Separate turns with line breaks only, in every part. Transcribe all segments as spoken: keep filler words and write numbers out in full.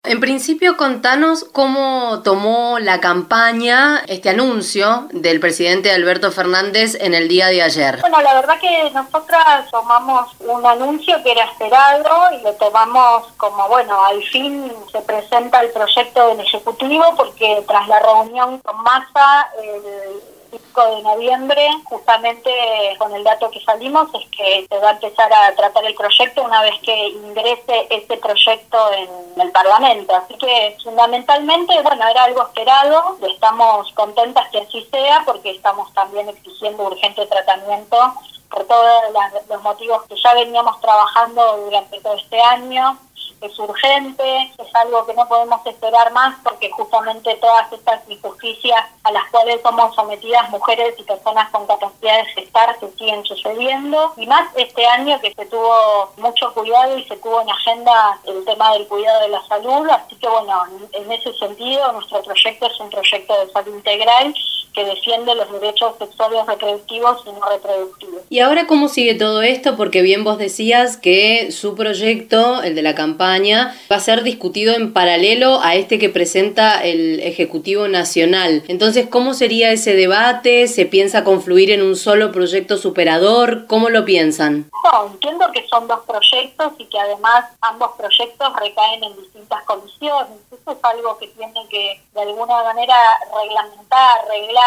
En principio, contanos cómo tomó la campaña este anuncio del presidente Alberto Fernández en el día de ayer.
Bueno, la verdad que nosotras tomamos un anuncio que era esperado y lo tomamos como, bueno, al fin se presenta el proyecto del Ejecutivo, porque tras la reunión con Massa el cinco de noviembre, justamente con el dato que salimos, es que se va a empezar a tratar el proyecto una vez que ingrese ese proyecto en el Parlamento. Así que fundamentalmente, bueno, era algo esperado, estamos contentas que así sea, porque estamos también exigiendo urgente tratamiento por todos las, los motivos que ya veníamos trabajando durante todo este año. Es urgente, es algo que no podemos esperar más, porque justamente todas estas injusticias a las cuales somos sometidas mujeres y personas con capacidad de gestar se siguen sucediendo, y más este año que se tuvo mucho cuidado y se tuvo en agenda el tema del cuidado de la salud. Así que bueno, en ese sentido nuestro proyecto es un proyecto de salud integral que defiende los derechos sexuales reproductivos y no reproductivos.
¿Y ahora cómo sigue todo esto? Porque bien vos decías que su proyecto, el de la campaña, va a ser discutido en paralelo a este que presenta el Ejecutivo Nacional. Entonces, ¿cómo sería ese debate? ¿Se piensa confluir en un solo proyecto superador? ¿Cómo lo piensan?
No, entiendo que son dos proyectos y que además ambos proyectos recaen en distintas comisiones. Eso es algo que tiene que de alguna manera reglamentar, arreglar,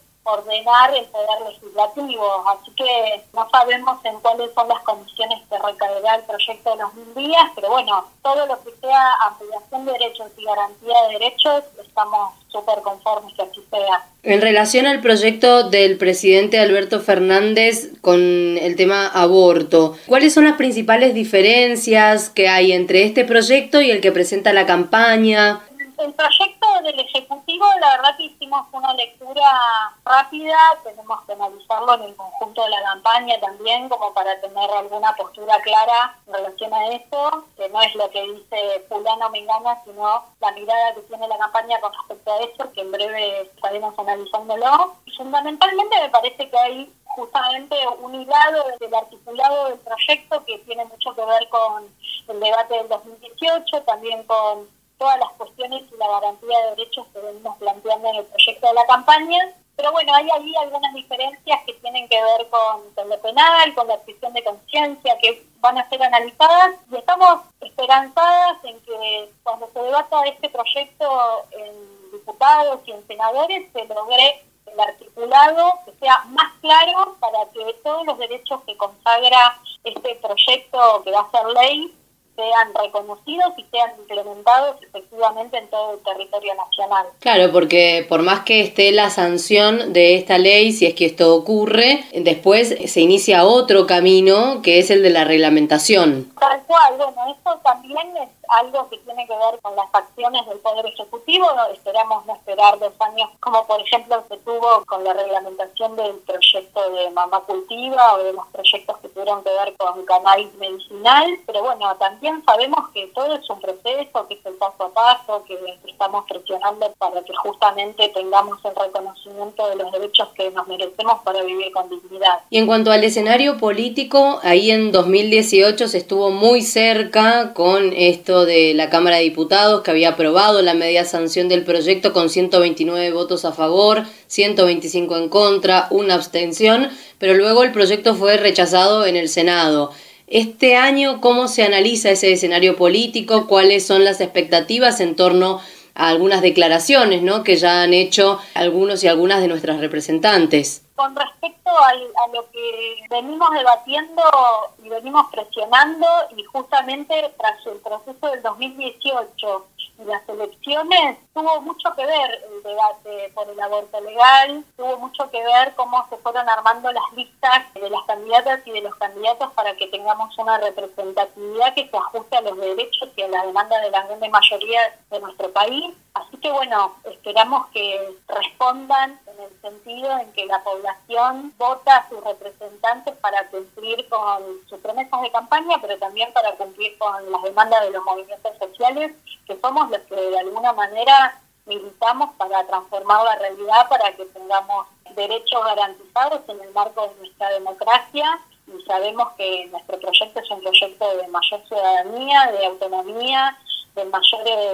ordenar el Poder Legislativo. Así que no sabemos en cuáles son las comisiones que recaerá el proyecto de los mil días, pero bueno, todo lo que sea ampliación de derechos y garantía de derechos, estamos súper conformes que así sea.
En relación al proyecto del presidente Alberto Fernández con el tema aborto, ¿cuáles son las principales diferencias que hay entre este proyecto y el que presenta la campaña?
El proyecto del Ejecutivo, la verdad que hicimos una lectura rápida, tenemos que analizarlo en el conjunto de la campaña también, como para tener alguna postura clara en relación a eso, que no es lo que dice fulano o mengana, sino la mirada que tiene la campaña con respecto a eso, que en breve estaremos analizándolo. Fundamentalmente me parece que hay justamente un hilado del articulado del proyecto que tiene mucho que ver con el debate del dos mil dieciocho, también con todas las cuestiones y la garantía de derechos que venimos planteando en el proyecto de la campaña. Pero bueno, hay ahí algunas diferencias que tienen que ver con, con lo penal, con la objeción de conciencia, que van a ser analizadas, y estamos esperanzadas en que cuando se debata este proyecto en diputados y en senadores se logre el articulado que sea más claro para que todos los derechos que consagra este proyecto que va a ser ley sean reconocidos y sean implementados efectivamente en todo el territorio nacional.
Claro, porque por más que esté la sanción de esta ley, si es que esto ocurre, después se inicia otro camino que es el de la reglamentación.
Tal cual, bueno, eso también es algo que tiene que ver con las acciones del Poder Ejecutivo. Esperamos no esperar dos años, como por ejemplo se tuvo con la reglamentación del proyecto de Mamá Cultiva o de los proyectos que tuvieron que ver con cannabis medicinal, pero bueno, también sabemos que todo es un proceso, que es el paso a paso, que estamos presionando para que justamente tengamos el reconocimiento de los derechos que nos merecemos para vivir con dignidad.
Y en cuanto al escenario político, ahí en dos mil dieciocho se estuvo muy cerca con esto de la Cámara de Diputados, que había aprobado la media sanción del proyecto con ciento veintinueve votos a favor, ciento veinticinco en contra, una abstención, pero luego el proyecto fue rechazado en el Senado. Este año, ¿cómo se analiza ese escenario político? ¿Cuáles son las expectativas en torno a algunas declaraciones, ¿no?, que ya han hecho algunos y algunas de nuestras representantes?
Con respecto al, a lo que venimos debatiendo y venimos presionando, y justamente tras el proceso del dos mil dieciocho y las elecciones, tuvo mucho que ver el debate por el aborto legal, tuvo mucho que ver cómo se fueron armando las listas de las candidatas y de los candidatos para que tengamos una representatividad que se ajuste a los derechos y a la demanda de la grande mayoría de nuestro país. Así que bueno, esperamos que respondan en el sentido en que la población vota a sus representantes para cumplir con sus promesas de campaña, pero también para cumplir con las demandas de los movimientos sociales, que somos los que de alguna manera militamos para transformar la realidad, para que tengamos derechos garantizados en el marco de nuestra democracia. Y sabemos que nuestro proyecto es un proyecto de mayor ciudadanía, de autonomía, de mayores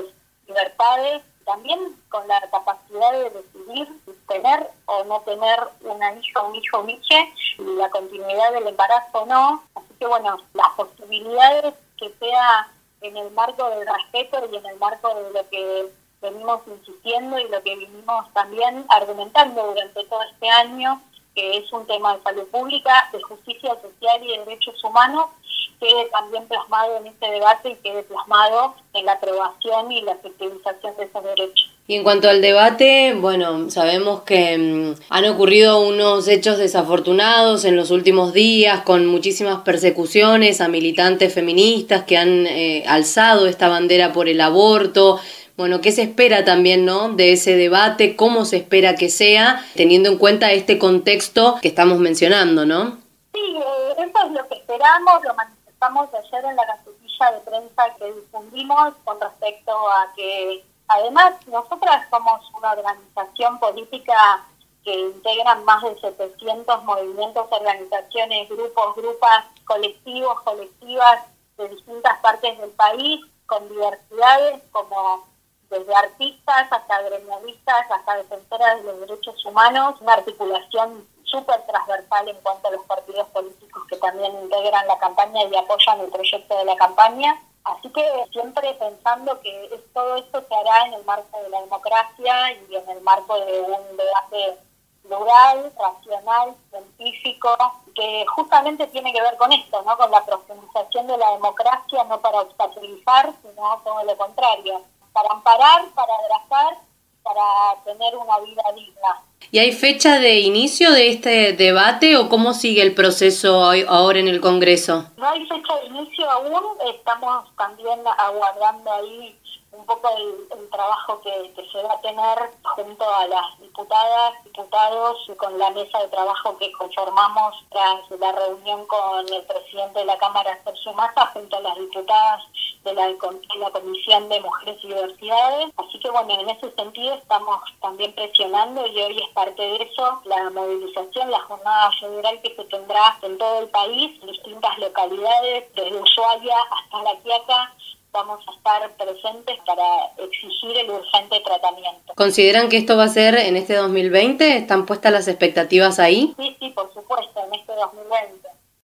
libertades, también con la capacidad de decidir tener o no tener una hija, un hijo, un hije, y la continuidad del embarazo o no. Así que bueno, las posibilidades que sea en el marco del respeto y en el marco de lo que venimos insistiendo y lo que vinimos también argumentando durante todo este año, que es un tema de salud pública, de justicia social y de derechos humanos, quede también plasmado en este debate y quede plasmado en la aprobación y la efectivización de esos derechos.
Y en cuanto al debate, bueno, sabemos que mmm, han ocurrido unos hechos desafortunados en los últimos días, con muchísimas persecuciones a militantes feministas que han eh, alzado esta bandera por el aborto. Bueno, ¿qué se espera también, no, de ese debate? ¿Cómo se espera que sea, teniendo en cuenta este contexto que estamos mencionando, no?
Sí, eh, eso es lo que esperamos, lo manifestamos ayer en la gacetilla de prensa que difundimos con respecto a que, además, nosotras somos una organización política que integran más de setecientos movimientos, organizaciones, grupos, grupas, colectivos, colectivas de distintas partes del país, con diversidades como desde artistas hasta gremialistas, hasta defensoras de los derechos humanos, una articulación súper transversal en cuanto a los partidos políticos que también integran la campaña y apoyan el proyecto de la campaña. Así que siempre pensando que es, todo esto se hará en el marco de la democracia y en el marco de un debate plural, racional, científico, que justamente tiene que ver con esto, ¿no? Con la profundización de la democracia, no para obstaculizar, sino todo lo contrario, para amparar, para abrazar, para tener una vida digna.
¿Y hay fecha de inicio de este debate o cómo sigue el proceso hoy, ahora en el Congreso?
No hay fecha de inicio aún, estamos también aguardando ahí un poco el, el trabajo que, que se va a tener junto a las diputadas, diputados, y con la mesa de trabajo que conformamos tras la reunión con el presidente de la Cámara, Sergio Massa, junto a las diputadas de la, de la Comisión de Mujeres y Diversidades. Así que bueno, en ese sentido estamos también presionando y hoy es parte de eso, la movilización, la jornada federal que se tendrá en todo el país, en distintas localidades, desde Ushuaia hasta La Quiaca. Vamos a estar presentes para exigir el urgente tratamiento.
¿Consideran que esto va a ser en este dos mil veinte? ¿Están puestas las expectativas ahí?
Sí, sí, por supuesto, en este dos mil veinte.